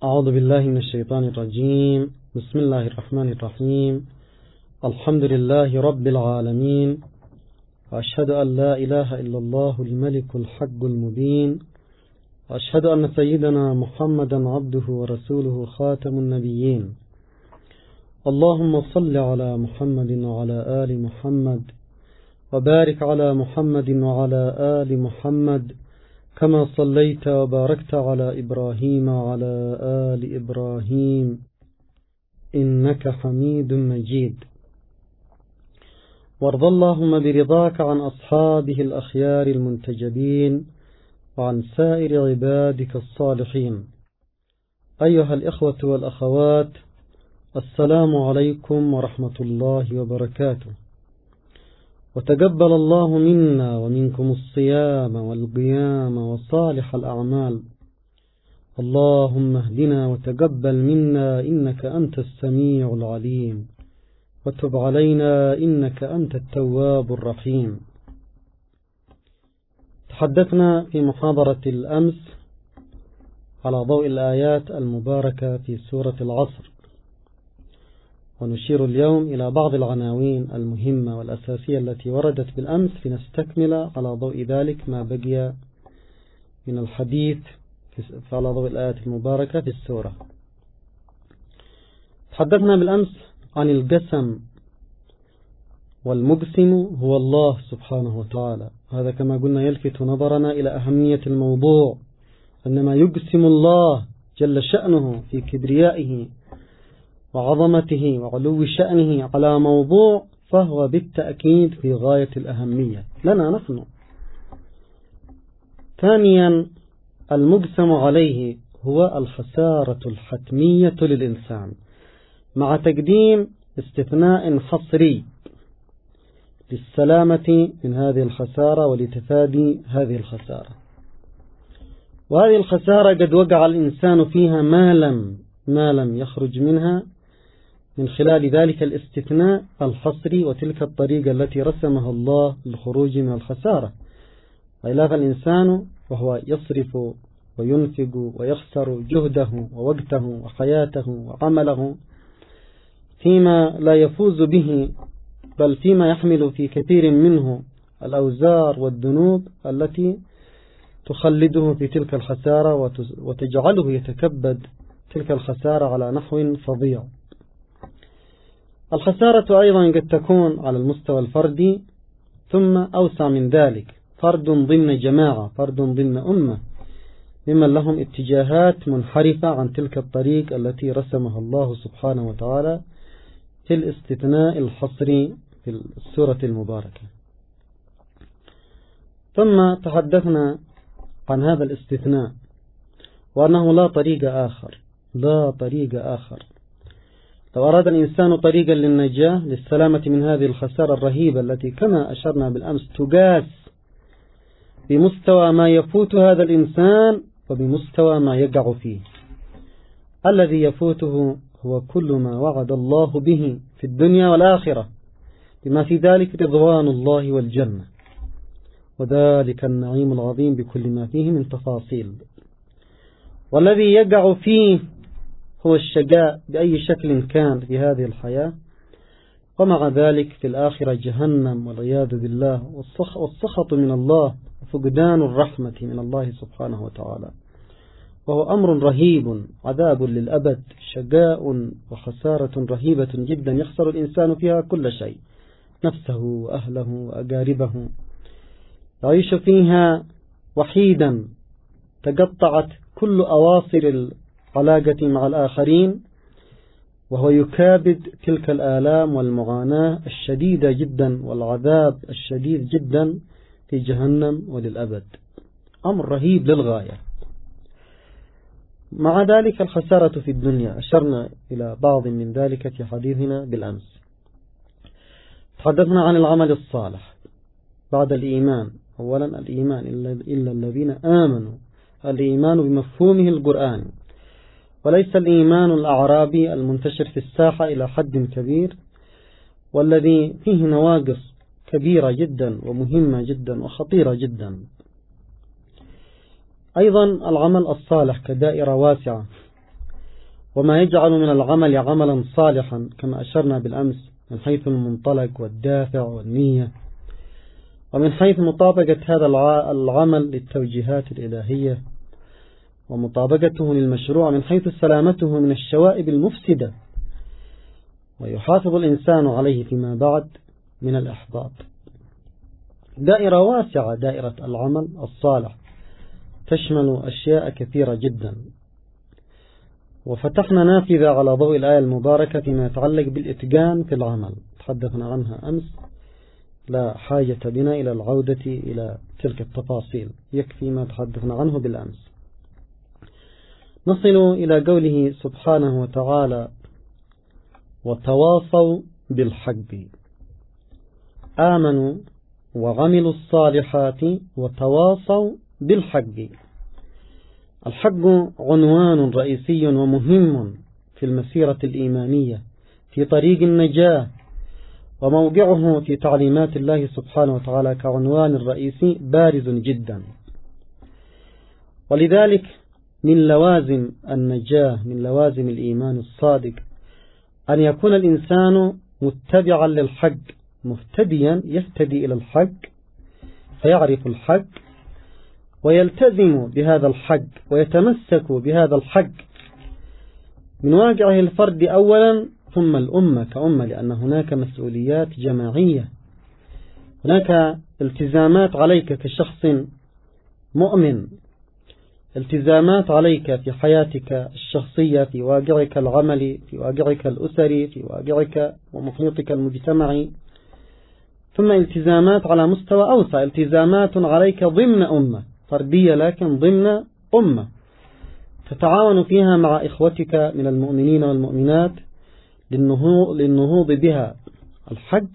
أعوذ بالله من الشيطان الرجيم. بسم الله الرحمن الرحيم. الحمد لله رب العالمين، وأشهد أن لا إله إلا الله الملك الحق المبين، وأشهد أن سيدنا محمدا عبده ورسوله خاتم النبيين. اللهم صل على محمد وعلى آل محمد، وبارك على محمد وعلى آل محمد كما صليت وباركت على إبراهيم وعلى آل إبراهيم إنك حميد مجيد. وارض اللهم برضاك عن أصحابه الأخيار المنتجبين وعن سائر عبادك الصالحين. أيها الإخوة والأخوات، السلام عليكم ورحمة الله وبركاته. وتقبل الله منا ومنكم الصيام والقيام وصالح الأعمال. اللهم اهدنا وتقبل منا إنك أنت السميع العليم، وتب علينا إنك أنت التواب الرحيم. تحدثنا في محاضرة الأمس على ضوء الآيات المباركة في سورة العصر، ونشير اليوم إلى بعض العناوين المهمة والأساسية التي وردت بالأمس لنستكمل على ضوء ذلك ما بقي من الحديث على ضوء الآيات المباركة في السورة. تحدثنا بالأمس عن القسم، والمقسم هو الله سبحانه وتعالى. هذا كما قلنا يلفت نظرنا إلى أهمية الموضوع، أنما يقسم الله جل شأنه في كبريائه وعظمته وعلو شأنه على موضوع، فهو بالتأكيد في غاية الأهمية لنا نحن. ثانيا، المقسم عليه هو الخسارة الحتمية للإنسان، مع تقديم استثناء حصري للسلامة من هذه الخسارة ولتفادي هذه الخسارة. وهذه الخسارة قد وقع الإنسان فيها ما لم يخرج منها من خلال ذلك الاستثناء الحصري وتلك الطريقة التي رسمها الله للخروج من الخسارة. وإلا فالإنسان وهو يصرف وينفق ويخسر جهده ووقته وحياته وعمله فيما لا يفوز به، بل فيما يحمل في كثير منه الأوزار والذنوب التي تخلده في تلك الخسارة وتجعله يتكبد تلك الخسارة على نحو فظيع. الخسارة أيضا قد تكون على المستوى الفردي، ثم أوسع من ذلك، فرد ضمن جماعة، فرد ضمن أمة، ممن لهم اتجاهات منحرفة عن تلك الطريق التي رسمها الله سبحانه وتعالى في الاستثناء الحصري في السورة المباركة. ثم تحدثنا عن هذا الاستثناء وأنه لا طريق آخر. لو أراد الإنسان طريقا للنجاة للسلامة من هذه الخسارة الرهيبة التي كما أشرنا بالأمس تقاس بمستوى ما يفوت هذا الإنسان وبمستوى ما يقع فيه. الذي يفوته هو كل ما وعد الله به في الدنيا والآخرة، بما في ذلك رضوان الله والجنة، وذلك النعيم العظيم بكل ما فيه من تفاصيل. والذي يقع فيه هو الشقاء بأي شكل كان في هذه الحياة، ومع ذلك في الآخرة جهنم والعياذ بالله، والسخط من الله وفقدان الرحمة من الله سبحانه وتعالى. وهو أمر رهيب، عذاب للأبد، شقاء وخسارة رهيبة جدا يخسر الإنسان فيها كل شيء، نفسه وأهله وأقاربه، يعيش فيها وحيدا، تقطعت كل أواصر العلاقة مع الآخرين، وهو يكابد تلك الآلام والمعاناة الشديدة جدا والعذاب الشديد جدا في جهنم وللأبد. أمر رهيب للغاية. مع ذلك الخسارة في الدنيا أشرنا إلى بعض من ذلك في حديثنا بالأمس. تحدثنا عن العمل الصالح بعد الإيمان. أولا الإيمان إلا الذين آمنوا، الإيمان بمفهومه القرآني، وليس الإيمان الأعرابي المنتشر في الساحة إلى حد كبير، والذي فيه نواقص كبيرة جدا ومهمة جدا وخطيرة جدا. أيضا العمل الصالح كدائرة واسعة وما يجعل من العمل عملا صالحا كما أشرنا بالأمس من حيث المنطلق والدافع والنية، ومن حيث مطابقة هذا العمل للتوجيهات الإلهية ومطابقته للمشروع، من حيث سلامته من الشوائب المفسدة ويحافظ الإنسان عليه فيما بعد من الإحباط. دائرة واسعة دائرة العمل الصالح تشمل أشياء كثيرة جدا، وفتحنا نافذة على ضوء الآية المباركة فيما يتعلق بالإتقان في العمل تحدثنا عنها أمس، لا حاجة بنا إلى العودة إلى تلك التفاصيل، يكفي ما تحدثنا عنه بالأمس. نصل إلى قوله سبحانه وتعالى: وتواصوا بالحق، آمنوا وعملوا الصالحات وتواصوا بالحق. الحق عنوان رئيسي ومهم في المسيرة الإيمانية في طريق النجاة، وموضعه في تعليمات الله سبحانه وتعالى كعنوان رئيسي بارز جدا. ولذلك من لوازم النجاة، من لوازم الإيمان الصادق، أن يكون الإنسان متبعا للحق، مهتديا يهتدي إلى الحق فيعرف الحق ويلتزم بهذا الحق ويتمسك بهذا الحق من واقعه الفرد أولا، ثم الأمة كأمة، لأن هناك مسؤوليات جماعية، هناك التزامات عليك كشخص مؤمن، التزامات عليك في حياتك الشخصية، في واقعك العملي، في واقعك الأسري، في واقعك ومحيطك المجتمعي، ثم التزامات على مستوى أوسع، التزامات عليك ضمن أمة فردية لكن ضمن أمة تتعاون فيها مع إخوتك من المؤمنين والمؤمنات للنهوض بها الحق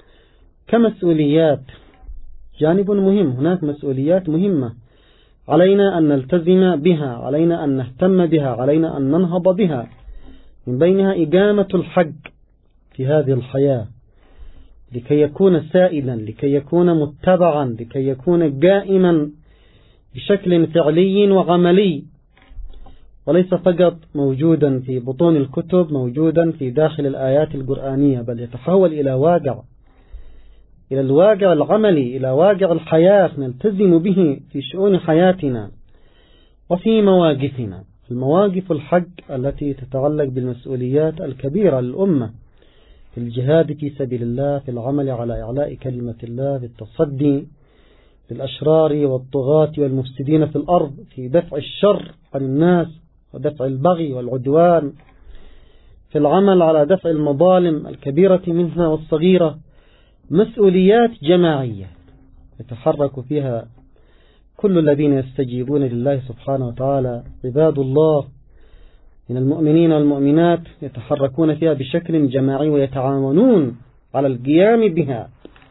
كمسؤوليات. جانب مهم، هناك مسؤوليات مهمة علينا أن نلتزم بها، علينا أن نهتم بها، علينا أن ننهض بها، من بينها إقامة الحق في هذه الحياة لكي يكون سائدا، لكي يكون متبعا، لكي يكون قائما بشكل فعلي وعملي، وليس فقط موجودا في بطون الكتب، موجودا في داخل الآيات القرآنية، بل يتحول إلى واقع، إلى الواقع العملي، إلى واقع الحياة نلتزم به في شؤون حياتنا وفي مواقفنا، المواقف الحق التي تتعلق بالمسؤوليات الكبيرة للأمة، في الجهاد في سبيل الله، في العمل على إعلاء كلمة الله، في التصدي للأشرار والطغاة والمفسدين في الأرض، في دفع الشر عن الناس ودفع البغي والعدوان، في العمل على دفع المظالم الكبيرة منها والصغيرة. مسؤوليات جماعية يتحرك فيها كل الذين يستجيبون لله سبحانه وتعالى، عباد الله من المؤمنين والمؤمنات يتحركون فيها بشكل جماعي ويتعاونون على القيام بها.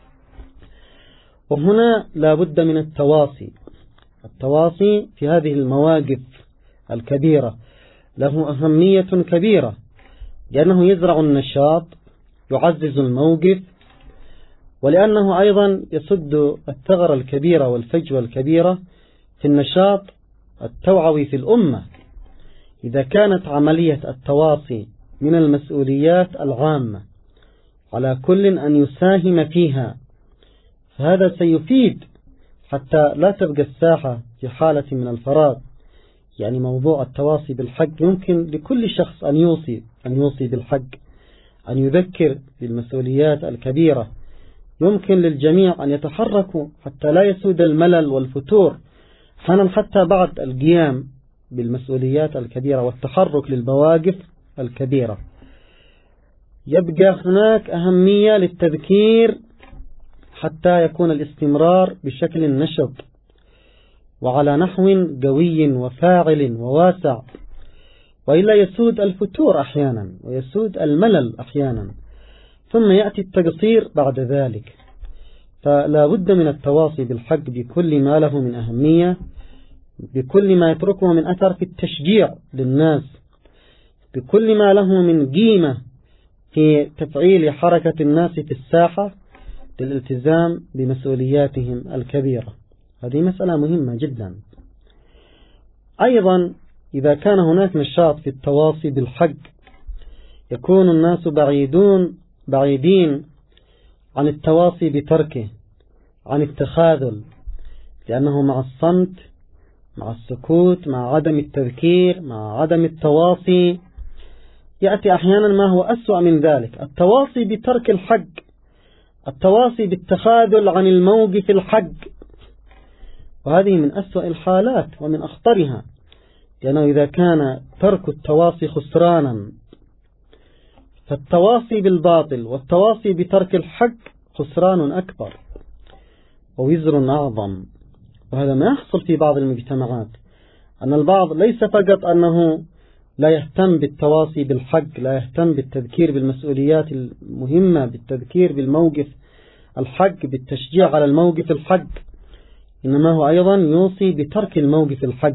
وهنا لا بد من التواصي في هذه المواقف الكبيرة له أهمية كبيرة، لأنه يزرع النشاط، يعزز الموقف، ولأنه أيضا يسد الثغرة الكبيرة والفجوة الكبيرة في النشاط التوعوي في الأمة. إذا كانت عملية التواصي من المسؤوليات العامة على كل أن يساهم فيها، فهذا سيفيد حتى لا تبقى الساحة في حالة من الفراغ. يعني موضوع التواصي بالحق يمكن لكل شخص أن يوصي بالحق، أن يذكر بالمسؤوليات الكبيرة، يمكن للجميع أن يتحركوا حتى لا يسود الملل والفتور، حتى بعد القيام بالمسؤوليات الكبيرة والتحرك للمواقف الكبيرة. يبقى هناك أهمية للتذكير حتى يكون الاستمرار بشكل نشط وعلى نحو قوي وفاعل وواسع، وإلا يسود الفتور أحيانا ويسود الملل أحيانا، ثم يأتي التقصير بعد ذلك. فلا بد من التواصي بالحق بكل ما له من أهمية، بكل ما يتركه من أثر في التشجيع للناس، بكل ما له من قيمة في تفعيل حركة الناس في الساحة للالتزام بمسؤولياتهم الكبيرة. هذه مسألة مهمة جدا. أيضا إذا كان هناك نشاط في التواصي بالحق يكون الناس بعيدين عن التواصي بتركه، عن التخاذل، لأنه مع الصمت، مع السكوت، مع عدم التذكير، مع عدم التواصي، يأتي أحيانا ما هو أسوأ من ذلك، التواصي بترك الحق، التواصي بالتخاذل عن الموقف الحق، وهذه من أسوأ الحالات ومن أخطرها، لأنه إذا كان ترك التواصي خسرانا، فالتواصي بالباطل والتواصي بترك الحق خسران أكبر ووزر أعظم. وهذا ما يحصل في بعض المجتمعات، أن البعض ليس فقط أنه لا يهتم بالتواصي بالحق، لا يهتم بالتذكير بالمسؤوليات المهمة، بالتذكير بالموقف الحق، بالتشجيع على الموقف الحق، إنما هو أيضا يوصي بترك الموقف الحق،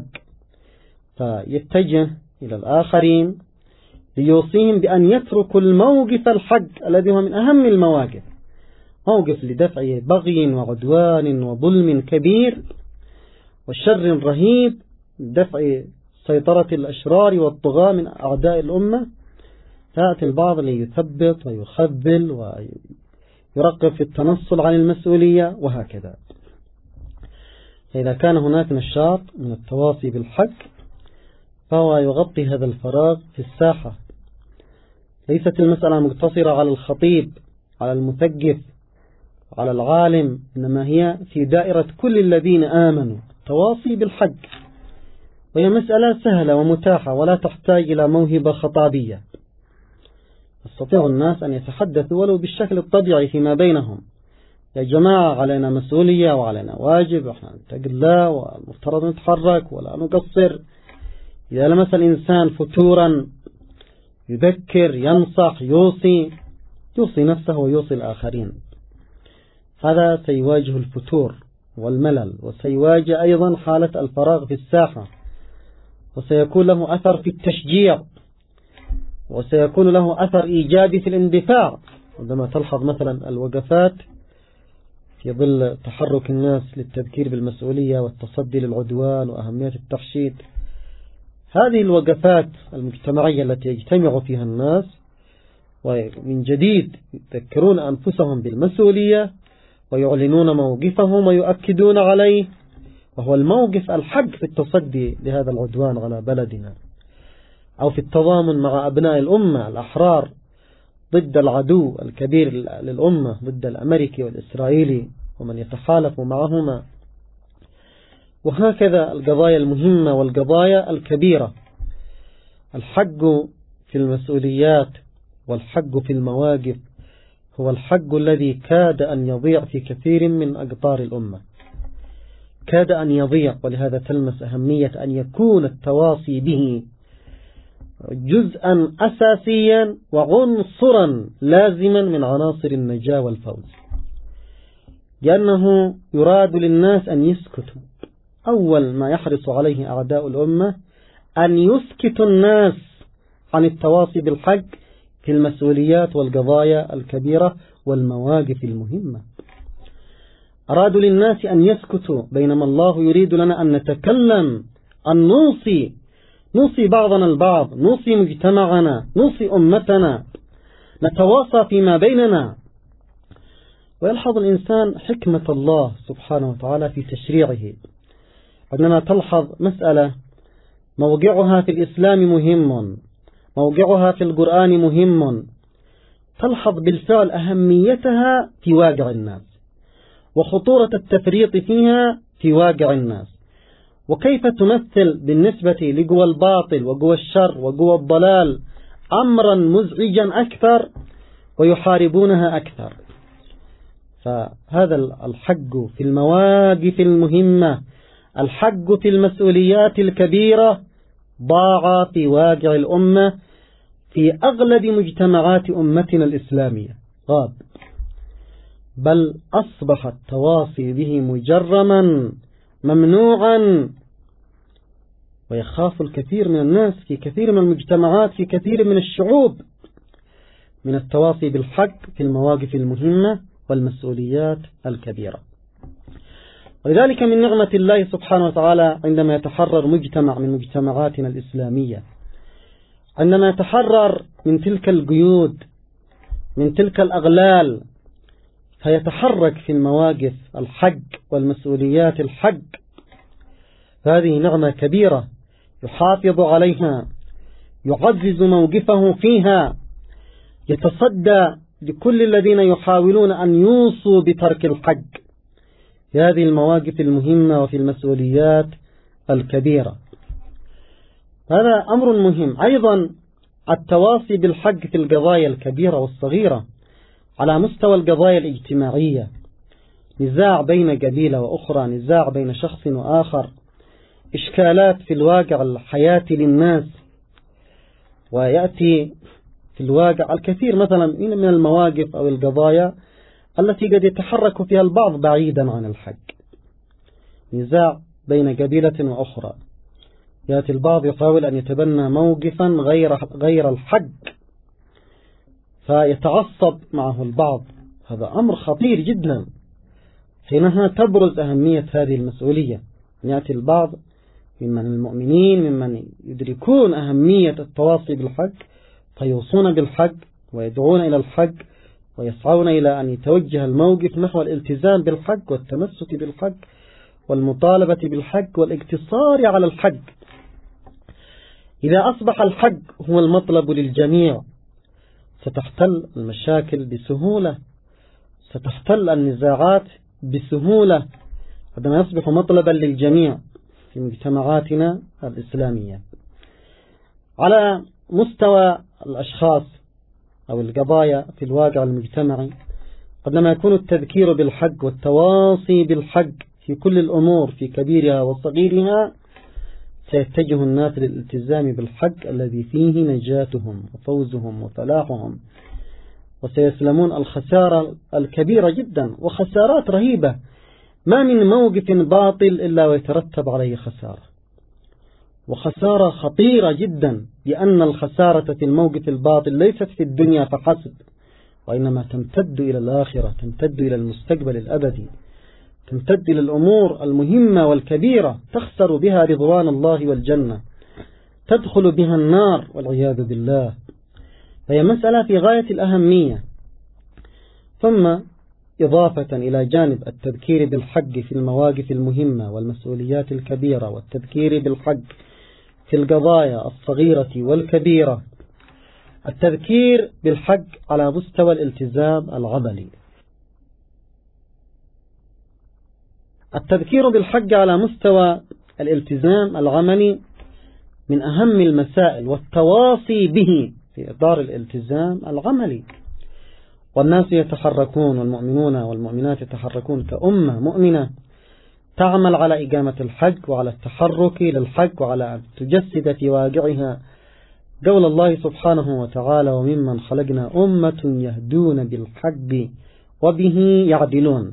فيتجه إلى الآخرين ليوصيهم بأن يتركوا الموقف الحق الذي هو من أهم المواقف، موقف لدفع بغي وعدوان وظلم كبير وشر رهيب، دفع سيطرة الأشرار والطغاة من أعداء الأمة. فيأتي البعض ليثبت ويخذل ويرقب في التنصل عن المسؤولية وهكذا. فإذا كان هناك نشاط من التواصي بالحق فهو يغطي هذا الفراغ في الساحة. ليست المسألة مقتصرة على الخطيب، على المثقف، على العالم، إنما هي في دائرة كل الذين آمنوا، التواصي بالحق، وهي مسألة سهلة ومتاحة ولا تحتاج إلى موهبة خطابية. يستطيع الناس أن يتحدثوا ولو بالشكل الطبيعي فيما بينهم، يا جماعة علينا مسؤولية وعلينا واجب، احنا نتقي الله والمفترض نتحرك ولا نقصر. إذا لمس الإنسان فتورا يذكر، ينصح، يوصي نفسه ويوصي الآخرين، هذا سيواجه الفتور والملل، وسيواجه أيضا حالة الفراغ في الساحة، وسيكون له أثر في التشجيع، وسيكون له أثر إيجابي في الاندفاع. عندما تلحظ مثلا الوقفات في ظل تحرك الناس للتذكير بالمسؤولية والتصدي للعدوان وأهمية الترشيد، هذه الوقفات المجتمعية التي يجتمع فيها الناس ومن جديد يذكرون أنفسهم بالمسؤولية ويعلنون موقفهم ويؤكدون عليه، وهو الموقف الحق في التصدي لهذا العدوان على بلدنا، أو في التضامن مع أبناء الأمة الأحرار ضد العدو الكبير للأمة، ضد الأمريكي والإسرائيلي ومن يتحالف معهما، وهكذا القضايا المهمة والقضايا الكبيرة. الحق في المسؤوليات والحق في المواقف هو الحق الذي كاد أن يضيع في كثير من أقطار الأمة، كاد أن يضيع، ولهذا تلمس أهمية أن يكون التواصي به جزءا أساسيا وعنصرا لازما من عناصر النجاة والفوز، لأنه يراد للناس أن يسكتوا. أول ما يحرص عليه أعداء الأمة أن يسكتوا الناس عن التواصي بالحق في المسؤوليات والقضايا الكبيرة والمواقف المهمة. أرادوا للناس أن يسكتوا، بينما الله يريد لنا أن نتكلم، أن نوصي بعضنا البعض، نوصي مجتمعنا، نوصي أمتنا، نتواصى فيما بيننا. ويلحظ الإنسان حكمة الله سبحانه وتعالى في تشريعه. عندما تلحظ مسألة موقعها في الإسلام مهم، موقعها في القرآن مهم، تلحظ بالفعل أهميتها في واقع الناس، وخطورة التفريط فيها في واقع الناس، وكيف تمثل بالنسبة لقوى الباطل وقوى الشر وقوى الضلال أمرا مزعجا أكثر ويحاربونها أكثر. فهذا الحق في المواقف المهمة، الحق في المسؤوليات الكبيرة ضاع في واقع الأمة في أغلب مجتمعات أمتنا الإسلامية، غاب، بل أصبح التواصي به مجرما ممنوعا، ويخاف الكثير من الناس في كثير من المجتمعات في كثير من الشعوب من التواصي بالحق في المواقف المهمة والمسؤوليات الكبيرة. ولذلك من نعمة الله سبحانه وتعالى عندما يتحرر مجتمع من مجتمعاتنا الإسلامية، عندما يتحرر من تلك القيود، من تلك الأغلال، فيتحرك في المواقف الحق والمسؤوليات الحق، فهذه نعمة كبيرة يحافظ عليها، يعزز موقفه فيها، يتصدى لكل الذين يحاولون أن يوصوا بترك الحق في هذه المواقف المهمة وفي المسؤوليات الكبيرة. هذا أمر مهم. أيضا التواصي بالحق في القضايا الكبيرة والصغيرة على مستوى القضايا الاجتماعية، نزاع بين قبيلة وأخرى، نزاع بين شخص وآخر، إشكالات في الواقع الحياتي للناس، ويأتي في الواقع الكثير مثلا من المواقف أو القضايا التي قد يتحرك فيها البعض بعيدا عن الحق، نزاع بين قبيلة وأخرى، يأتي البعض يحاول أن يتبنى موقفا غير الحق فيتعصب معه البعض. هذا أمر خطير جدا، حينها تبرز أهمية هذه المسؤولية، أن يأتي البعض ممن المؤمنين ممن يدركون أهمية التواصي بالحق فيوصون بالحق ويدعون إلى الحق ويسعون إلى أن يتوجه الموقف نحو الالتزام بالحق والتمسك بالحق والمطالبة بالحق والاقتصار على الحق. إذا أصبح الحق هو المطلب للجميع ستحتل المشاكل بسهولة، ستحتل النزاعات بسهولة عندما يصبح مطلبا للجميع في مجتمعاتنا الإسلامية. على مستوى الأشخاص أو القضايا في الواقع المجتمعي، عندما يكون التذكير بالحق والتواصي بالحق في كل الأمور في كبيرها وصغيرها، سيتجه الناس للالتزام بالحق الذي فيه نجاتهم وفوزهم وفلاحهم، وسيسلمون الخسارة الكبيرة جدا وخسارات رهيبة. ما من موقف باطل إلا ويترتب عليه خسارة، وخسارة خطيرة جدا، لأن الخسارة في الموقف الباطل ليست في الدنيا فحسب، وإنما تمتد إلى الآخرة، تمتد إلى المستقبل الأبدي، تمتد إلى الأمور المهمة والكبيرة، تخسر بها رضوان الله والجنة، تدخل بها النار والعياذ بالله. فهي مسألة في غاية الأهمية. ثم إضافة إلى جانب التذكير بالحق في المواقف المهمة والمسؤوليات الكبيرة والتذكير بالحق في القضايا الصغيرة والكبيرة، التذكير بالحق على مستوى الالتزام العملي. التذكير بالحق على مستوى الالتزام العملي من أهم المسائل، والتواصي به في إطار الالتزام العملي. والناس يتحركون، والمؤمنون والمؤمنات يتحركون كأمة مؤمنة تعمل على إقامة الحق وعلى التحرك للحق وعلى أن تجسد في واقعها قول الله سبحانه وتعالى: وممن خلقنا أمة يهدون بالحق وبه يعدلون.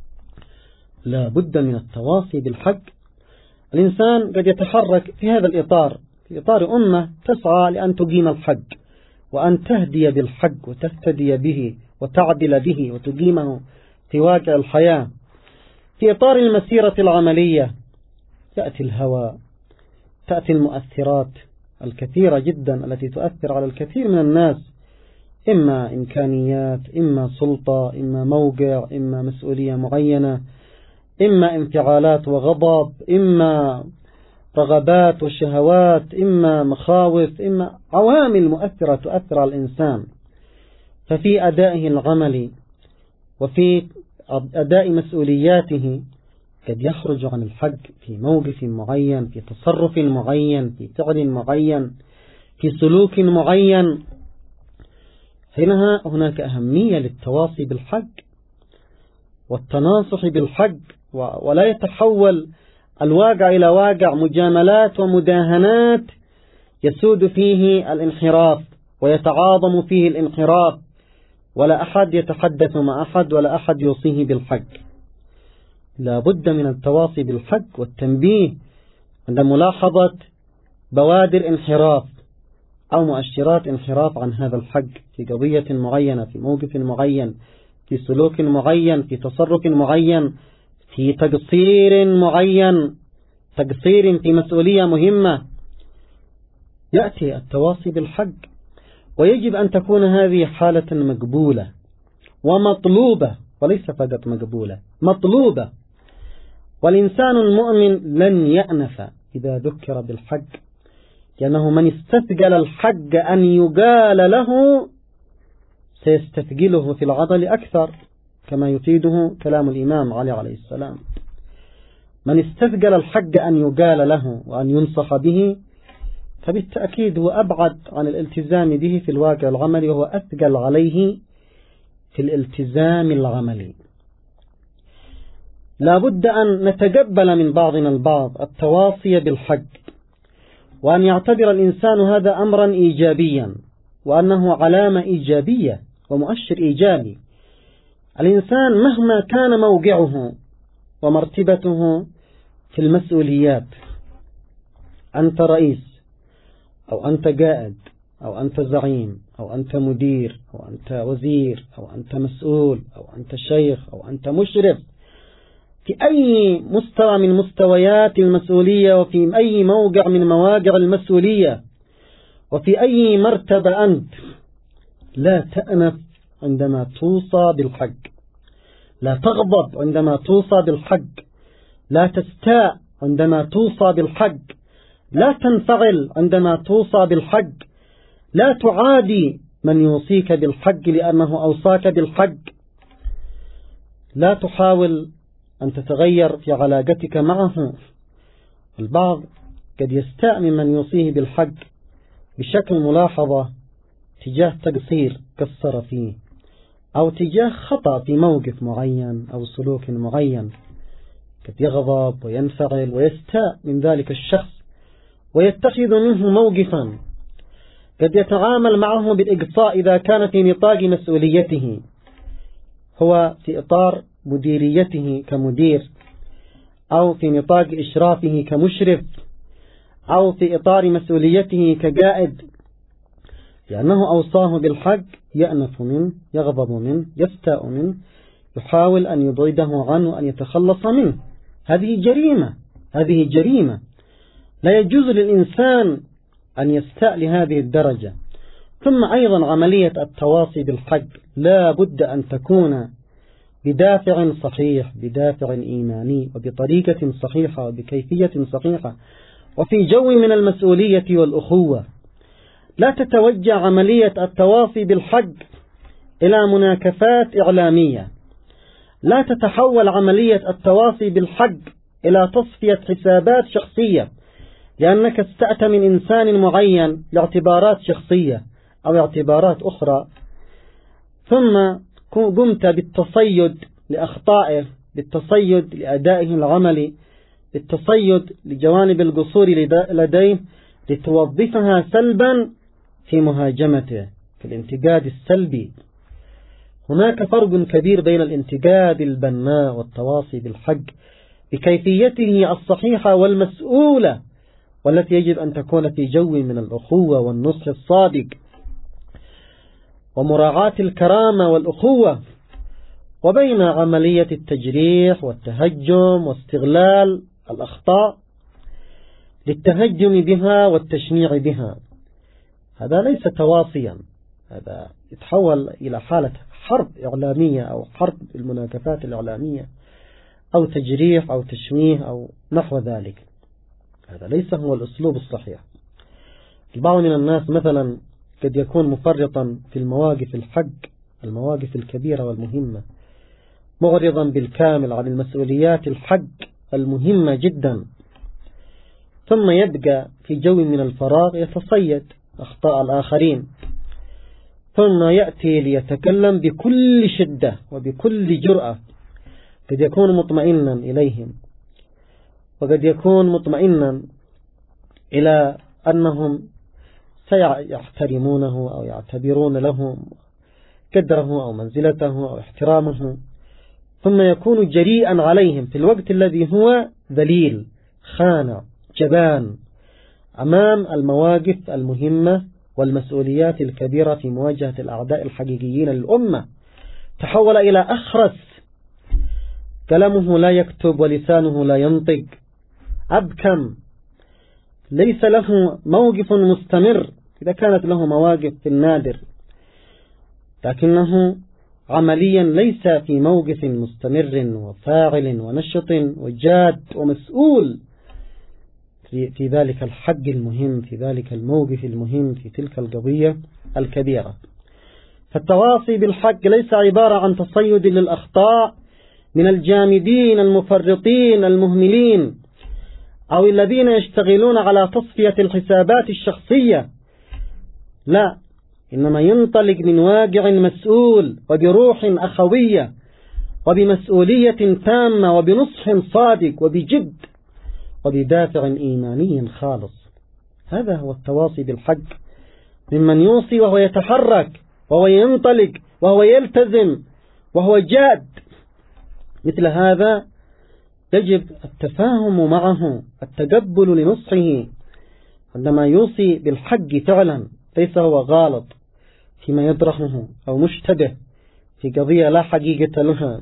لا بد من التواصي بالحق. الإنسان قد يتحرك في هذا الإطار، في إطار أمة تسعى لأن تقيم الحق وأن تهدي بالحق وتهتدي به وتعدل به وتقيمه في واقع الحياة. في إطار المسيرة العملية يأتي الهوى، تأتي المؤثرات الكثيرة جدا التي تؤثر على الكثير من الناس، إما إمكانيات، إما سلطة، إما موقع، إما مسؤولية معينة، إما انفعالات وغضب، إما رغبات وشهوات، إما مخاوف، إما عوامل مؤثرة تؤثر على الإنسان. ففي أدائه العملي وفي أداء مسؤولياته قد يخرج عن الحق في موقف معين، في تصرف معين، في فعل معين، في سلوك معين. حينها هناك أهمية للتواصي بالحق والتناصح بالحق، ولا يتحول الواقع إلى واقع مجاملات ومداهنات يسود فيه الانحراف ويتعاظم فيه الانحراف، ولا أحد يتحدث مع أحد ولا أحد يوصيه بالحق. لا بد من التواصي بالحق والتنبيه عند ملاحظة بوادر انحراف أو مؤشرات انحراف عن هذا الحق في قضية معينة، في موقف معين، في سلوك معين، في تصرف معين، في تقصير معين، تقصير في مسؤولية مهمة، يأتي التواصي بالحق. ويجب أن تكون هذه حالة مقبولة ومطلوبة، وليس فقط مقبولة، مطلوبة. والإنسان المؤمن لن يأنف إذا ذكر بالحق، لأنه من استثقل الحق أن يقال له سيستثقله في العضل أكثر، كما يفيده كلام الإمام علي عليه السلام. من استثقل الحق أن يقال له وأن ينصح به فبالتأكيد هو أبعد عن الالتزام به في الواقع العملي، وهو أثقل عليه في الالتزام العملي. لا بد أن نتقبل من بعضنا البعض التواصي بالحق، وأن يعتبر الإنسان هذا أمرا إيجابيا، وأنه علامة إيجابية ومؤشر إيجابي. الإنسان مهما كان موقعه ومرتبته في المسؤوليات، أنت رئيس أو أنت قائد أو أنت زعيم أو أنت مدير أو أنت وزير أو أنت مسؤول أو أنت شيخ أو أنت مشرف، في أي مستوى من مستويات المسؤولية، وفي أي موقع من مواقع المسؤولية، وفي أي مرتبة أنت، لا تأنف عندما توصى بالحق، لا تغضب عندما توصى بالحق، لا تستاء عندما توصى بالحق، لا تنفعل عندما توصى بالحق، لا تعادي من يوصيك بالحق لأنه أوصاك بالحق، لا تحاول أن تتغير في علاقتك معه. البعض قد يستاء من يوصيه بالحق بشكل ملاحظة تجاه تقصير قصر فيه، أو تجاه خطأ في موقف معين أو سلوك معين، قد يغضب وينفعل ويستاء من ذلك الشخص ويتخذ منه موقفا، قد يتعامل معه بالإقصاء إذا كان في نطاق مسؤوليته، هو في إطار مديريته كمدير، أو في نطاق إشرافه كمشرف، أو في إطار مسؤوليته كقائد، لأنه أوصاه بالحق يأنف منه، يغضب منه، يستاء منه، يحاول أن يبعده عنه، أن يتخلص منه. هذه جريمة، هذه جريمة. لا يجوز للإنسان أن يستاء لهذه الدرجة. ثم أيضا عملية التواصي بالحق لا بد أن تكون بدافع صحيح، بدافع إيماني، وبطريقة صحيحة، وبكيفية صحيحة، وفي جو من المسؤولية والأخوة. لا تتوجه عملية التواصي بالحق إلى مناكفات إعلامية، لا تتحول عملية التواصي بالحق إلى تصفية حسابات شخصية، لأنك استأت من إنسان معين لاعتبارات شخصية أو اعتبارات أخرى، ثم قمت بالتصيد لأخطائه، بالتصيد لأدائه العملي، بالتصيد لجوانب القصور لديه، لتوظفها سلبا في مهاجمته، في الانتقاد السلبي. هناك فرق كبير بين الانتقاد البناء والتواصي بالحق بكيفيته الصحيحة والمسؤولة، والتي يجب أن تكون في جو من الأخوة والنصح الصادق ومراعاة الكرامة والأخوة، وبين عملية التجريح والتهجم واستغلال الأخطاء للتهجم بها والتشنيع بها. هذا ليس تواصيا، هذا يتحول إلى حالة حرب إعلامية أو حرب المناكفات الإعلامية أو تجريح أو تشويه أو نحو ذلك. هذا ليس هو الأسلوب الصحيح. البعض من الناس مثلا قد يكون مفرطا في المواقف الحق، المواقف الكبيرة والمهمة، معرضا بالكامل عن المسؤوليات الحق المهمة جدا، ثم يبقى في جو من الفراغ يتصيد أخطاء الآخرين، ثم يأتي ليتكلم بكل شدة وبكل جرأة. قد يكون مطمئنا إليهم، وقد يكون مطمئنا إلى أنهم سيحترمونه أو يعتبرون له قدره أو منزلته أو احترامه، ثم يكون جريئا عليهم في الوقت الذي هو ذليل خانع جبان أمام المواقف المهمة والمسؤوليات الكبيرة في مواجهة الأعداء الحقيقيين للأمة. تحول إلى أخرس، قلمه لا يكتب ولسانه لا ينطق، أبكم، ليس له موقف مستمر، إذا كانت له مواقف في النادر، لكنه عمليا ليس في موقف مستمر وفاعل ونشط وجاد ومسؤول في ذلك الحق المهم، في ذلك الموقف المهم، في تلك القضية الكبيرة. فالتواصي بالحق ليس عبارة عن تصيد للأخطاء من الجامدين المفرطين المهملين أو الذين يشتغلون على تصفية الحسابات الشخصية، لا، إنما ينطلق من واقع مسؤول وبروح أخوية وبمسؤولية تامة وبنصح صادق وبجد وبدافع إيماني خالص. هذا هو التواصي بالحق، ممن يوصي وهو يتحرك وهو ينطلق وهو يلتزم وهو جاد. مثل هذا يجب التفاهم معه، التقبل لنصحه عندما يوصي بالحق فعلا، ليس هو غالط فيما يطرحه أو مشتبه في قضية لا حقيقة لها.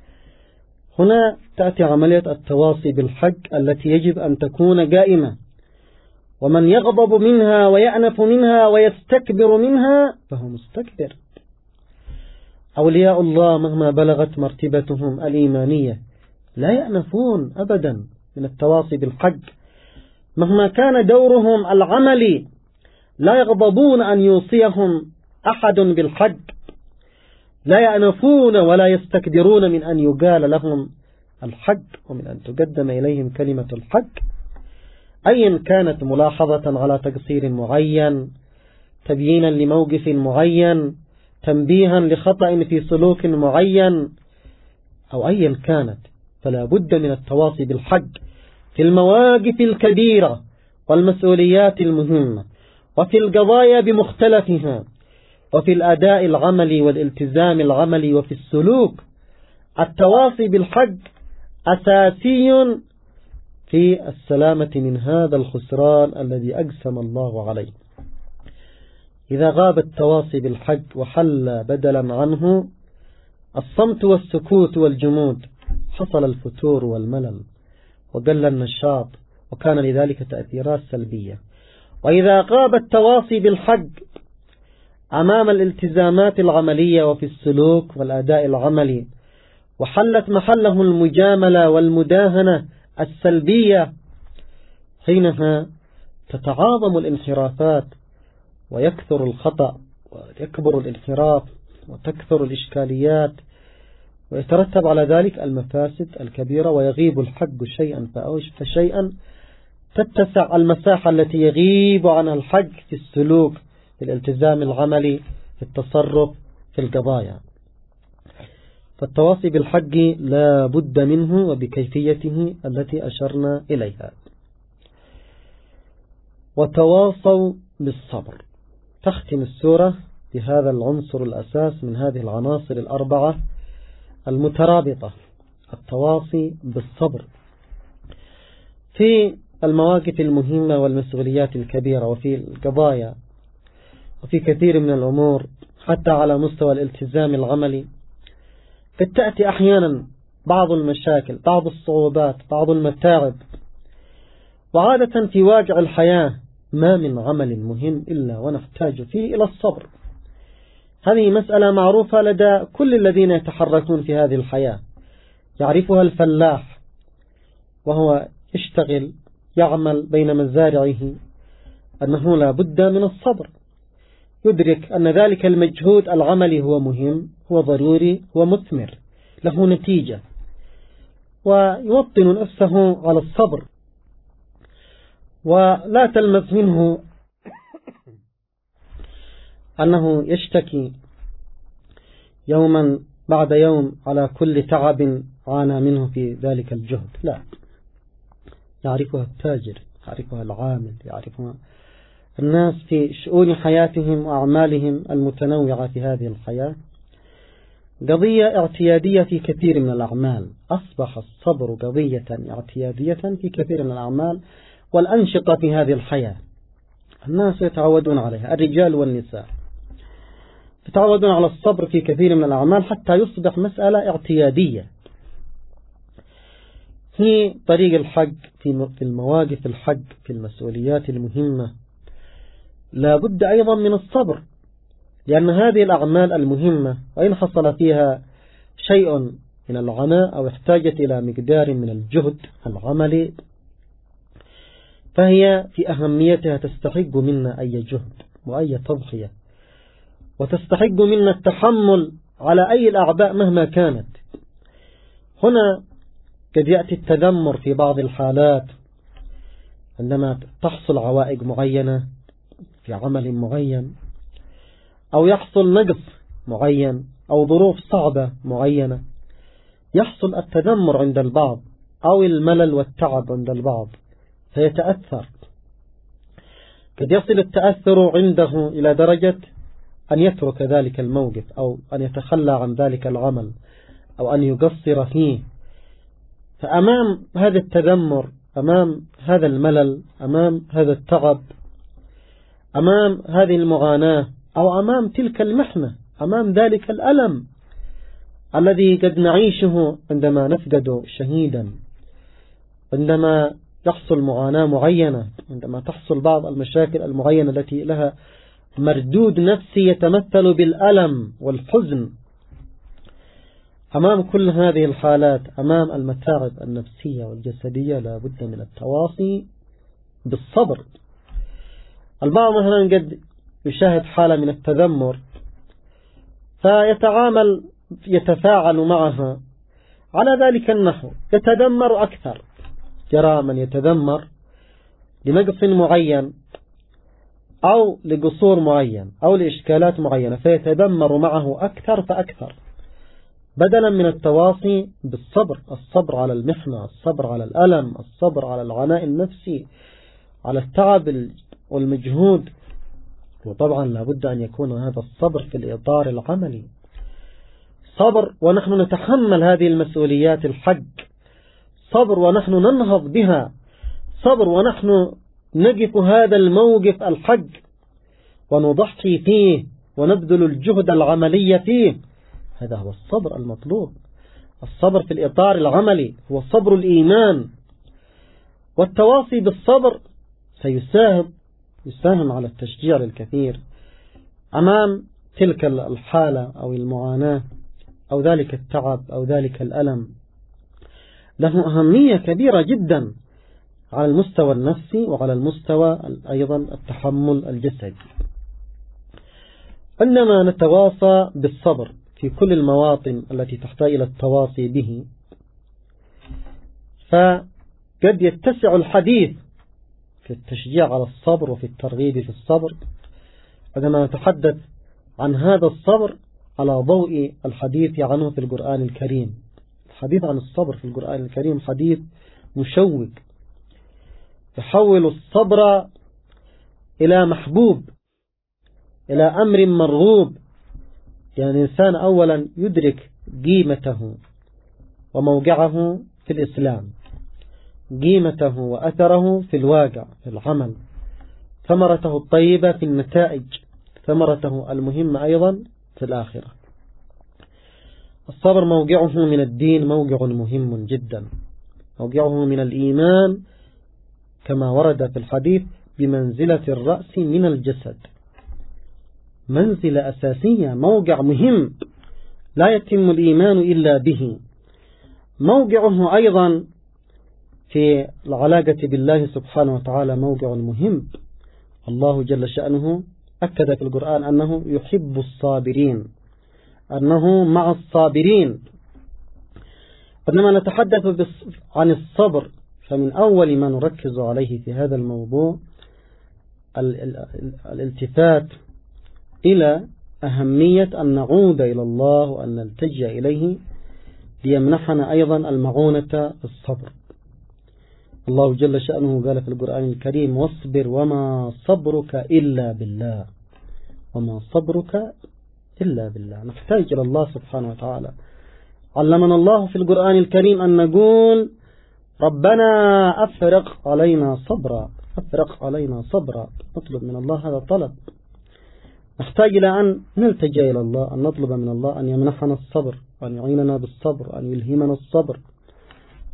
هنا تأتي عملية التواصي بالحق التي يجب أن تكون قائمة، ومن يغضب منها ويأنف منها ويستكبر منها فهو مستكبر. أولياء الله مهما بلغت مرتبتهم الإيمانية لا يأنفون أبدا من التواصي بالحق، مهما كان دورهم العملي لا يغضبون أن يوصيهم أحد بالحق، لا يأنفون ولا يستكبرون من أن يقال لهم الحق ومن أن تقدم إليهم كلمة الحق، أيا كانت ملاحظة على تقصير معين، تبيينا لموقف معين، تنبيها لخطأ في سلوك معين، أو أيا كانت، فلا بد من التواصي بالحق في المواقف الكبيرة والمسؤوليات المهمة، وفي القضايا بمختلفها، وفي الأداء العملي والالتزام العملي، وفي السلوك. التواصي بالحق أساسي في السلامة من هذا الخسران الذي أقسم الله عليه. إذا غاب التواصي بالحق وحل بدلا عنه الصمت والسكوت والجمود، حصل الفتور والملل وقل النشاط، وكان لذلك تأثيرات سلبية. وإذا غاب التواصي بالحق أمام الالتزامات العملية وفي السلوك والأداء العملي، وحلت محله المجاملة والمداهنة السلبية، حينها تتعاظم الانحرافات ويكثر الخطأ ويكبر الانحراف وتكثر الإشكاليات، ويترتب على ذلك المفاسد الكبيرة، ويغيب الحق شيئا فشيئا تتسع المساحة التي يغيب عنها الحق في السلوك، في الالتزام العملي، في التصرف، في القضايا. فالتواصي بالحق لا بد منه وبكيفيته التي أشرنا إليها. وتواصوا بالصبر. تختم السورة بهذا العنصر الأساس من هذه العناصر الأربعة المترابطة، التواصي بالصبر في المواقف المهمة والمسؤوليات الكبيرة، وفي القضايا، وفي كثير من الأمور، حتى على مستوى الالتزام العملي. قد تأتي أحيانا بعض المشاكل، بعض الصعوبات، بعض المتاعب، وعادة في واقع الحياة ما من عمل مهم إلا ونحتاج فيه إلى الصبر. هذه مسألة معروفة لدى كل الذين يتحركون في هذه الحياة، يعرفها الفلاح وهو يشتغل يعمل بين مزارعه، أنه لا بد من الصبر، يدرك أن ذلك المجهود العملي هو مهم، هو ضروري، هو مثمر، له نتيجة، ويوطن نفسه على الصبر، ولا تلمس منه أنه يشتكي يوما بعد يوم على كل تعب عانى منه في ذلك الجهد، لا، يعرفها التاجر، يعرفها العامل، يعرفها الناس في شؤون حياتهم وأعمالهم المتنوعة في هذه الحياة. قضية اعتيادية في كثير من الأعمال، أصبح الصبر قضية اعتيادية في كثير من الأعمال والأنشطة في هذه الحياة. الناس يتعودون عليها، الرجال والنساء يتعودون على الصبر في كثير من الأعمال حتى يصبح مسألة اعتيادية. في طريق الحق، في المواقف الحق، في المسؤوليات المهمة، لا بد أيضا من الصبر، لأن هذه الأعمال المهمة وإن حصل فيها شيء من العناء أو احتاجت إلى مقدار من الجهد العملي، فهي في أهميتها تستحق منا أي جهد وأي تضحية، وتستحق منا التحمل على أي الأعباء مهما كانت. هنا قد يأتي التذمر في بعض الحالات عندما تحصل عوائق معينة في عمل معين، أو يحصل نقص معين، أو ظروف صعبة معينة، يحصل التذمر عند البعض أو الملل والتعب عند البعض فيتأثر. قد يصل التأثر عنده إلى درجة أن يترك ذلك الموقف، أو أن يتخلى عن ذلك العمل، أو أن يقصر فيه. فأمام هذا التذمر، أمام هذا الملل، أمام هذا التعب، أمام هذه المعاناة، أو أمام تلك المحنة، أمام ذلك الألم الذي قد نعيشه عندما نفقد شهيدا، عندما تحصل معاناة معينة، عندما تحصل بعض المشاكل المعينة التي لها مردود نفسي يتمثل بالألم والحزن. أمام كل هذه الحالات، أمام المتاعب النفسية والجسدية، لا بد من التواصي بالصبر. البعض مثلا قد يشاهد حالة من التذمر يتفاعل معها على ذلك النحو، يتذمر أكثر. يرى من يتذمر لنقص معين أو لقصور معين أو لإشكالات معينة، فيتذمر معه أكثر فأكثر، بدلا من التواصي بالصبر، الصبر على المحنة، الصبر على الألم، الصبر على العناء النفسي، على التعب والمجهود. وطبعا لابد أن يكون هذا الصبر في الإطار العملي، صبر ونحن نتحمل هذه المسؤوليات الحق، صبر ونحن ننهض بها، صبر ونحن نقف هذا الموقف الحق ونضحي فيه ونبذل الجهد العملي فيه. هذا هو الصبر المطلوب. الصبر في الإطار العملي هو صبر الإيمان، والتواصي بالصبر سيساهم على التشجيع للكثير أمام تلك الحالة أو المعاناة أو ذلك التعب أو ذلك الألم. له أهمية كبيرة جدا على المستوى النفسي وعلى المستوى أيضا التحمل الجسدي. عندما نتواصى بالصبر في كل المواطن التي تحتاج إلى التواصي به، فقد يتسع الحديث في التشجيع على الصبر وفي الترغيب في الصبر، عندما نتحدث عن هذا الصبر على ضوء الحديث عنه في القرآن الكريم. الحديث عن الصبر في القرآن الكريم حديث مشوق، يحول الصبر إلى محبوب، إلى أمر مرغوب. يعني الإنسان أولا يدرك قيمته وموقعه في الإسلام، قيمته وأثره في الواقع، في العمل، ثمرته الطيبة في النتائج، ثمرته المهمة أيضا في الآخرة. الصبر موقعه من الدين موقع مهم جدا، موقعه من الإيمان كما ورد في الحديث بمنزلة الرأس من الجسد، منزلة أساسية، موقع مهم لا يتم الإيمان إلا به. موقعه أيضا في العلاقة بالله سبحانه وتعالى موقع مهم. الله جل شأنه أكد في القرآن أنه يحب الصابرين، أنه مع الصابرين. عندما نتحدث عن الصبر، فمن أول ما نركز عليه في هذا الموضوع الالتفات إلى أهمية أن نعود إلى الله وأن نلتجئ إليه ليمنحنا أيضا المعونة في الصبر. الله جل شأنه قال في القرآن الكريم: واصبر وما صبرك إلا بالله، وما صبرك إلا بالله. نحتاج إلى الله سبحانه وتعالى. علمنا الله في القرآن الكريم أن نقول: ربنا أفرق علينا صبرا، أفرق علينا صبرا. نطلب من الله هذا الطلب. نحتاج إلى أن نلتجئ إلى الله، أن نطلب من الله أن يمنحنا الصبر، وأن يعيننا بالصبر، وأن يلهمنا الصبر،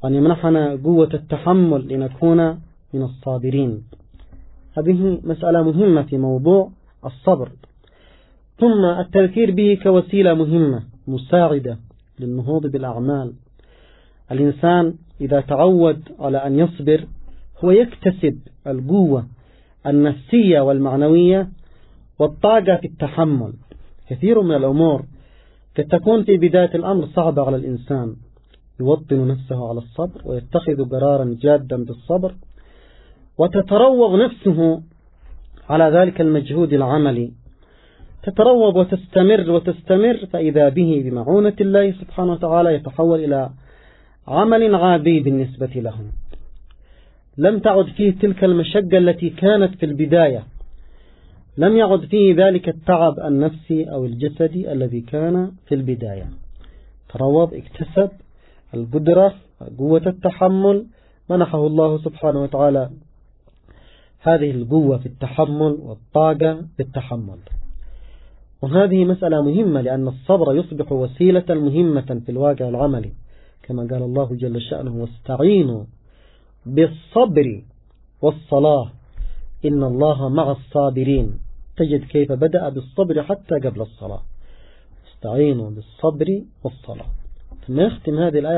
وأن يمنحنا قوة التحمل لنكون من الصابرين. هذه مسألة مهمة في موضوع الصبر. ثم التذكير به كوسيلة مهمة مساعدة للنهوض بالأعمال. الإنسان إذا تعود على أن يصبر هو يكتسب القوة النفسية والمعنوية والطاقة في التحمل. كثير من الأمور قد تكون في بداية الأمر صعبة على الإنسان، يوطن نفسه على الصبر ويتخذ قرارا جادا بالصبر، وتتروض نفسه على ذلك المجهود العملي، تتروض وتستمر فإذا به بمعونة الله سبحانه وتعالى يتحول إلى عمل عادي بالنسبة له، لم تعد فيه تلك المشقة التي كانت في البداية، لم يعد فيه ذلك التعب النفسي أو الجسدي الذي كان في البداية. تروض، اكتسب القدرة، قوة التحمل، منحه الله سبحانه وتعالى هذه القوة في التحمل والطاقة في التحمل. وهذه مسألة مهمة، لأن الصبر يصبح وسيلة مهمة في الواقع العملي، كما قال الله جل شأنه: واستعينوا بالصبر والصلاة إن الله مع الصابرين. تجد كيف بدأ بالصبر حتى قبل الصلاة، استعينوا بالصبر والصلاة. ثم يختم هذه الآية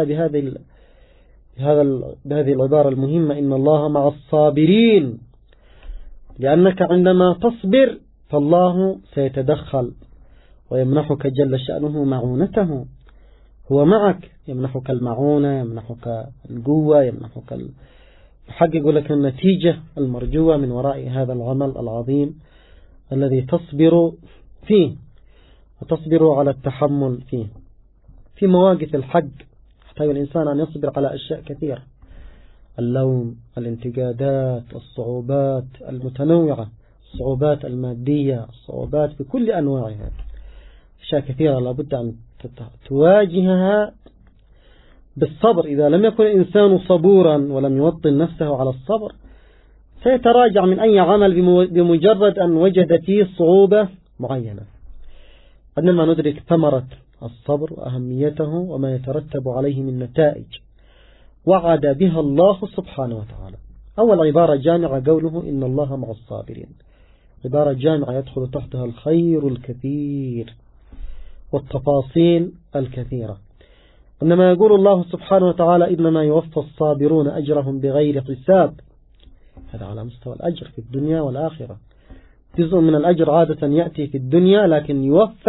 بهذه العبارة المهمة: إن الله مع الصابرين، لأنك عندما تصبر فالله سيتدخل ويمنحك جل شأنه معونته، هو معك، يمنحك المعونة، يمنحك القوة، يحقق لك النتيجة المرجوة من وراء هذا العمل العظيم الذي تصبر فيه وتصبر على التحمل فيه. في مواقف الحق يحتاج الإنسان أن يصبر على أشياء كثيرة: اللوم، الانتقادات، الصعوبات المتنوعة، الصعوبات المادية، الصعوبات بكل أنواعها، أشياء كثيرة لابد أن تواجهها بالصبر. إذا لم يكن الإنسان صبورا ولم يوطن نفسه على الصبر سيتراجع من أي عمل بمجرد أن وجد فيه صعوبة معينة. عندما ندرك ثمرة الصبر وأهميته وما يترتب عليه من نتائج وعد بها الله سبحانه وتعالى. أول عبارة جامعة قوله: إن الله مع الصابرين، عبارة جامعة يدخل تحتها الخير الكثير والتفاصيل الكثيرة. إنما يقول الله سبحانه وتعالى: إنما يوفى الصابرون أجرهم بغير حساب. هذا على مستوى الأجر في الدنيا والآخرة. جزء من الأجر عادة يأتي في الدنيا لكن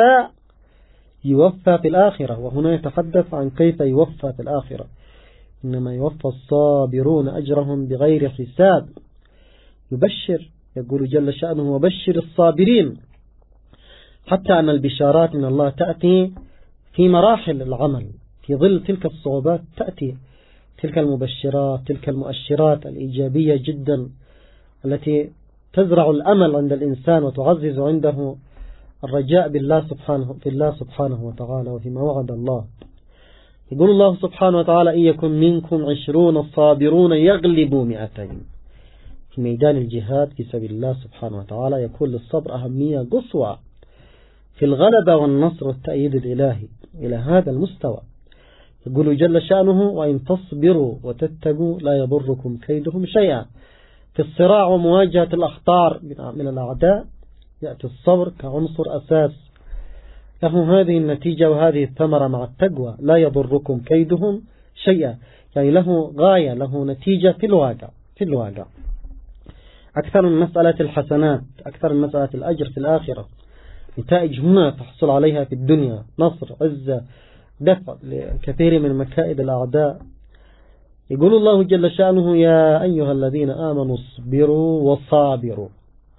يوفى في الآخرة، وهنا يتحدث عن كيف يوفى في الآخرة. إنما يوفى الصابرون أجرهم بغير حساب. يبشر، يقول جل شأنه: وبشر الصابرين، حتى أن البشارات من الله تأتي في مراحل العمل، في ظل تلك الصعوبات تأتي تلك المبشرات، تلك المؤشرات الإيجابية جدا التي تزرع الأمل عند الإنسان وتعزز عنده الرجاء في الله سبحانه وتعالى وفيما وعد الله. يقول الله سبحانه وتعالى: إن يكن منكم 20 صابرون يغلبوا 200. في ميدان الجهاد في سبيل الله سبحانه وتعالى يكون للصبر أهمية قصوى في الغلبة والنصر والتأييد الإلهي إلى هذا المستوى. يقول جل شأنه: وإن تصبروا وتتقوا لا يضركم كيدهم شيئا. في الصراع ومواجهة الأخطار من الأعداء يأتي الصبر كعنصر أساس له هذه النتيجة وهذه الثمرة مع التقوى. لا يضركم كيدهم شيئا، يعني له غاية، له نتيجة في الواقع أكثر من مسألة الحسنات، أكثر من مسألة الأجر في الآخرة. نتائج هنا تحصل عليها في الدنيا: نصر، عزة، دفع لكثير من مكائد الأعداء. يقول الله جل شأنه: يا أيها الذين آمنوا اصبروا وصابروا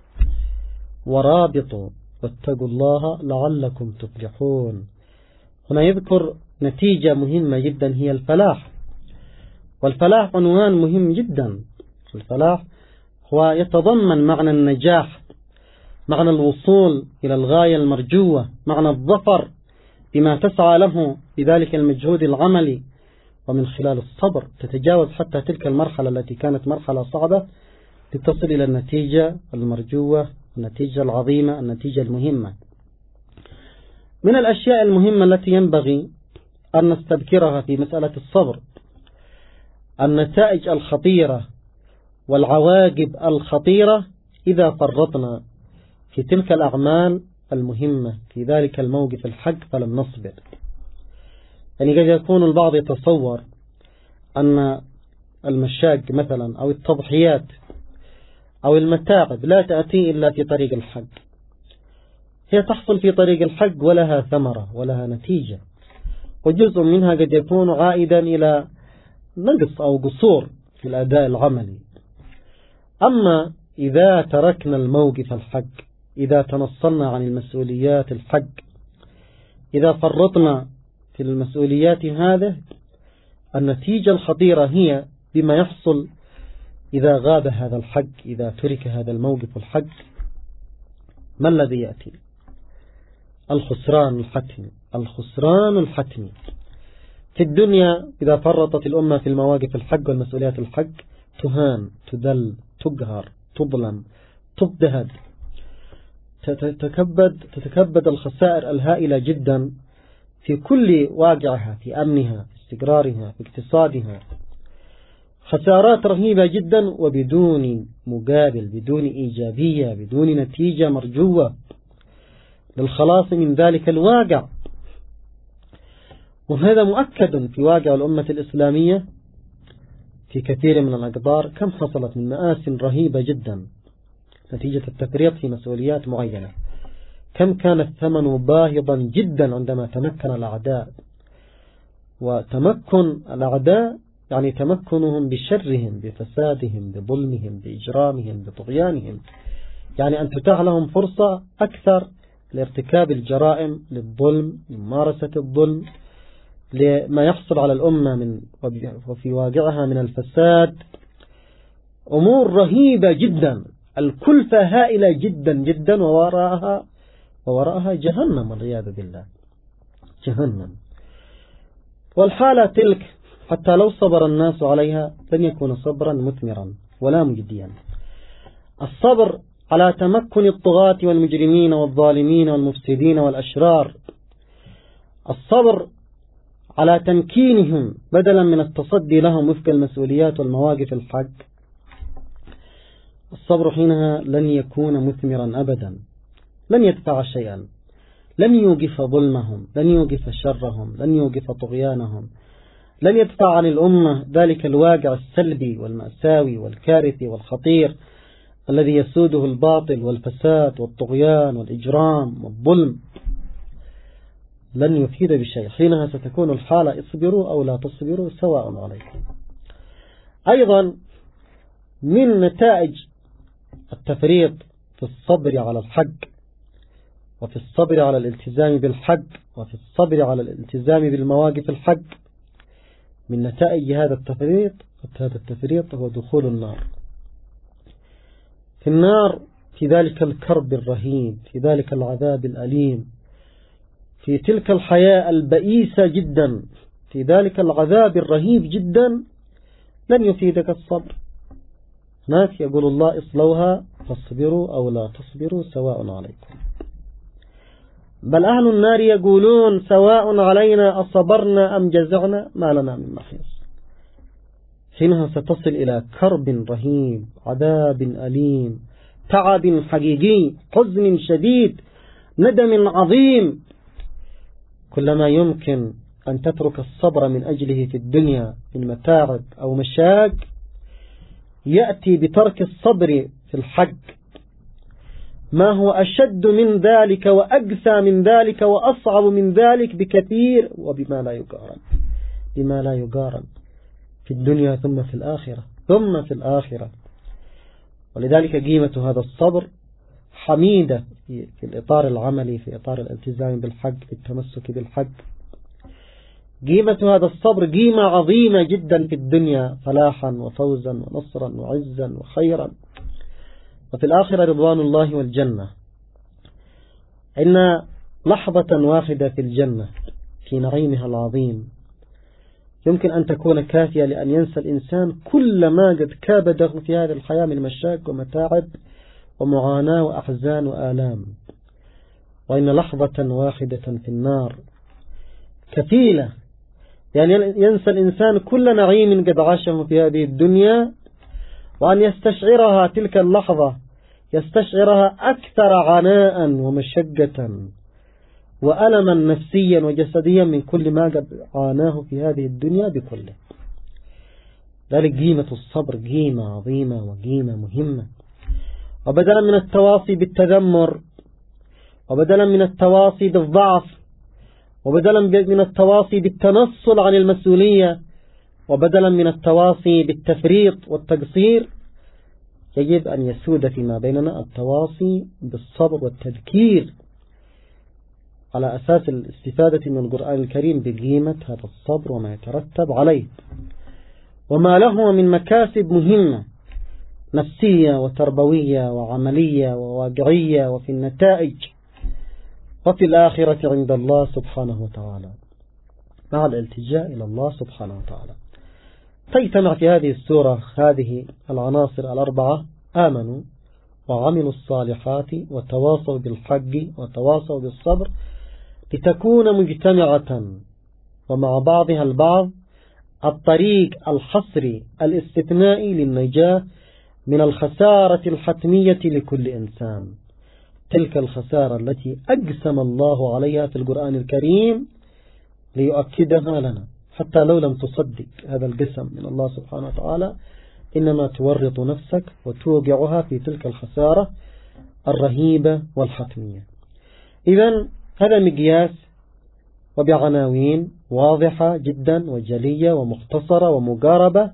ورابطوا واتقوا الله لعلكم تفلحون. هنا يذكر نتيجة مهمة جدا هي الفلاح، والفلاح عنوان مهم جدا. الفلاح هو يتضمن معنى النجاح، معنى الوصول إلى الغاية المرجوة، معنى الظفر بما تسعى له بذلك المجهود العملي، ومن خلال الصبر تتجاوز حتى تلك المرحلة التي كانت مرحلة صعبة لتصل إلى النتيجة المرجوة، النتيجة العظيمة، النتيجة المهمة. من الأشياء المهمة التي ينبغي أن نستذكرها في مسألة الصبر النتائج الخطيرة والعواقب الخطيرة إذا فرطنا في تلك الأعمال المهمة في ذلك الموقف الحق فلم نصبر. يعني قد يكون البعض يتصور أن المشاق مثلا أو التضحيات أو المتاعب لا تأتي إلا في طريق الحق. هي تحصل في طريق الحق ولها ثمرة ولها نتيجة، وجزء منها قد يكون عائدا إلى نقص أو قصور في الأداء العملي. أما إذا تركنا الموقف الحق، إذا تنصلنا عن المسؤوليات الحق، إذا فرطنا في المسؤوليات هذه، النتيجة الخطيرة هي بما يحصل إذا غاب هذا الحق، إذا ترك هذا الموقف الحق. ما الذي يأتي؟ الخسران الحتمي. الخسران الحتمي في الدنيا إذا فرطت الأمة في المواقف الحق والمسؤوليات الحق تهان، تذل، تقهر، تظلم، تضطهد، تتكبد الخسائر الهائلة جدا في كل واقعها، في أمنها، في استقرارها، في اقتصادها. خسارات رهيبة جدا وبدون مقابل، بدون إيجابية، بدون نتيجة مرجوة للخلاص من ذلك الواقع. وهذا مؤكد في واقع الأمة الإسلامية في كثير من الأقدار، كم حصلت من مآسٍ رهيبة جدا نتيجة التفريط في مسؤوليات معينة، كم كان الثمن باهظا جدا عندما تمكن الأعداء. وتمكن الأعداء يعني تمكنهم بشرهم، بفسادهم، بظلمهم، بإجرامهم، بطغيانهم، يعني أن تتاح لهم فرصة أكثر لارتكاب الجرائم، للظلم، لممارسة الظلم، لما يحصل على الأمة من وفي واقعها من الفساد. أمور رهيبة جدا، الكلفة هائلة جدا جدا، ووراءها جهنم والعياذ بالله، جهنم. والحالة تلك حتى لو صبر الناس عليها لن يكون صبرا مثمرا ولا مجديا. الصبر على تمكن الطغاة والمجرمين والظالمين والمفسدين والأشرار، الصبر على تمكينهم بدلا من التصدي لهم وفق المسؤوليات والمواقف الحق، الصبر حينها لن يكون مثمرا أبدا، لن يدفع شيئا، لن يوقف ظلمهم، لن يوقف شرهم، لن يوقف طغيانهم، لن يدفع عن الأمة ذلك الواقع السلبي والمأساوي والكارثي والخطير الذي يسوده الباطل والفساد والطغيان والإجرام والظلم، لن يفيد بشيء. حينها ستكون الحالة اصبروا أو لا تصبروا سواء عليكم. أيضا من نتائج التفريط في الصبر على الحق، وفي الصبر على الالتزام بالحق، وفي الصبر على الالتزام بالمواقف الحق، من نتائج هذا التفريط هو دخول النار. في النار، في ذلك الكرب الرهيب، في ذلك العذاب الأليم، في تلك الحياة البئيسة جدا، في ذلك العذاب الرهيب جدا، لن يفيدك الصبر. هناك يقول الله اصلوها فاصبروا أو لا تصبروا سواء عليكم. بل أهل النار يقولون سواء علينا أصبرنا أم جزعنا ما لنا من محيص. حينها ستصل إلى كرب رهيب، عذاب أليم، تعب حقيقي، حزن شديد، ندم عظيم. كلما يمكن أن تترك الصبر من أجله في الدنيا من متاعب أو مشاق، يأتي بترك الصبر في الحق ما هو أشد من ذلك وأقسى من ذلك وأصعب من ذلك بكثير، وبما لا يقارن، بما لا يقارن في الدنيا ثم في الآخرة، ثم في الآخرة. ولذلك قيمة هذا الصبر حميدة في الإطار العملي، في إطار الالتزام بالحق، في التمسك بالحق. قيمة هذا الصبر قيمة عظيمة جدا في الدنيا، فلاحا وفوزا ونصرا وعزا وخيرا، وفي الآخرة رضوان الله والجنة. إن لحظة واحدة في الجنة في نعيمها العظيم يمكن أن تكون كافية لأن ينسى الإنسان كل ما قد كابده في هذه الحياة من مشاق ومتاعب ومعاناة وأحزان وآلام. وإن لحظة واحدة في النار كفيلة يعني ينسى الإنسان كل نعيم قد عاشه في هذه الدنيا، وأن يستشعرها تلك اللحظة يستشعرها أكثر عناء ومشقة وألما نفسيا وجسديا من كل ما قد عاناه في هذه الدنيا بكله. ذلك قيمة الصبر قيمة عظيمة وقيمة مهمة. وبدلا من التواصي بالتذمر، وبدلا من التواصي بالضعف، وبدلا من التواصي بالتنصل عن المسؤولية، وبدلا من التواصي بالتفريط والتقصير، يجب أن يسود فيما بيننا التواصي بالصبر والتذكير على أساس الاستفادة من القرآن الكريم بقيمة هذا الصبر وما يترتب عليه وما له من مكاسب مهمة نفسية وتربوية وعملية وواقعية وفي النتائج وفي الآخرة عند الله سبحانه وتعالى مع الالتجاء إلى الله سبحانه وتعالى. تجتمع في هذه السورة هذه العناصر الأربعة: آمنوا وعملوا الصالحات وتواصوا بالحق وتواصوا بالصبر، لتكون مجتمعة ومع بعضها البعض الطريق الحصري الاستثنائي للنجاة من الخسارة الحتمية لكل إنسان، تلك الخسارة التي أقسم الله عليها في القرآن الكريم ليؤكدها لنا، حتى لو لم تصدق هذا القسم من الله سبحانه وتعالى إنما تورط نفسك وتوقعها في تلك الخسارة الرهيبة والحتمية. إذن هذا مقياس وبعناوين واضحة جدا وجلية ومختصرة ومقاربة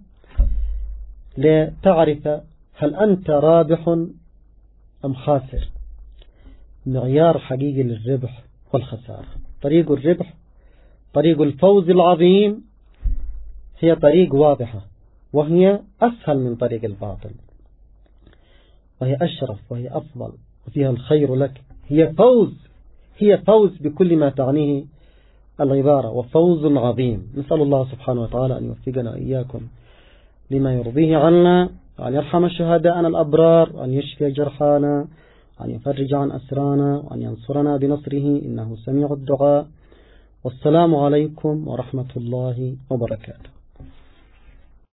لتعرف هل أنت رابح أم خاسر، معيار حقيقي للربح والخسارة. طريق الربح، طريق الفوز العظيم، هي طريق واضحة، وهي أسهل من طريق الباطل، وهي أشرف وهي أفضل وفيها الخير لك. هي فوز بكل ما تعنيه العبارة، وفوز عظيم. نسأل الله سبحانه وتعالى أن يوفقنا إياكم لما يرضيه عنا، وأن يرحم شهداءنا الأبرار، وأن يشفي جرحانا، وأن يفرج عن أسرانا، وأن ينصرنا بنصره إنه سميع الدعاء. والسلام عليكم ورحمة الله وبركاته.